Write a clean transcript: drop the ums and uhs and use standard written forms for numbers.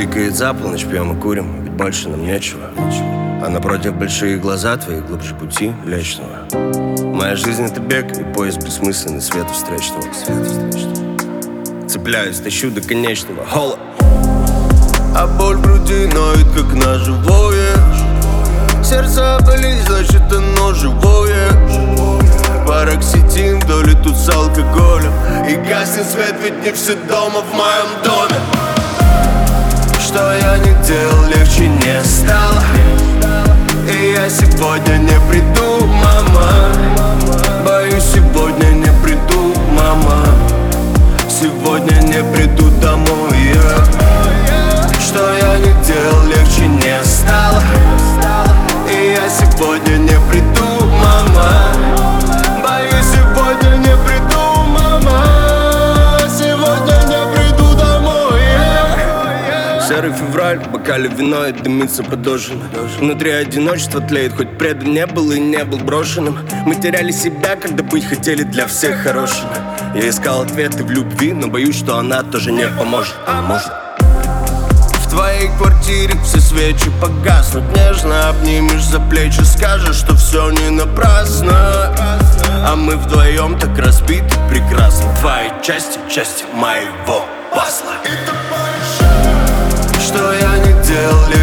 Тикает за полночь, пьем и курим, ведь больше нам нечего. А напротив большие глаза твои, глубже пути Млечного. Моя жизнь — это бег и поиск бессмысленный света встречного. Цепляюсь, тащу до конечного. Холод. А боль в груди ноет, как на живое. Сердце болит, значит оно живое. Пароксетин вдоль тут с алкоголем. И гаснет свет, ведь не все дома в моем доме. Что я не делал, легче не стало. И я сегодня не приду, мама. Боюсь, сегодня не приду, мама. Сегодня не приду домой, Что я не делал, легче не стало. И я сегодня не приду, мама. Боюсь, сегодня не приду, мама. Сегодня не приду домой, Серый февраль, в бокале вино и дымится подожжено. Внутри одиночество тлеет, хоть предан не был и не был брошенным. Мы теряли себя, когда быть хотели для всех хорошими. Я искал ответы в любви, но боюсь, что она тоже не поможет. В твоей квартире все свечи погаснут. Нежно обнимешь за плечи, скажешь, что все не напрасно. А мы вдвоем так разбиты прекрасно. Твои части, части моего пазла. Что я не делал,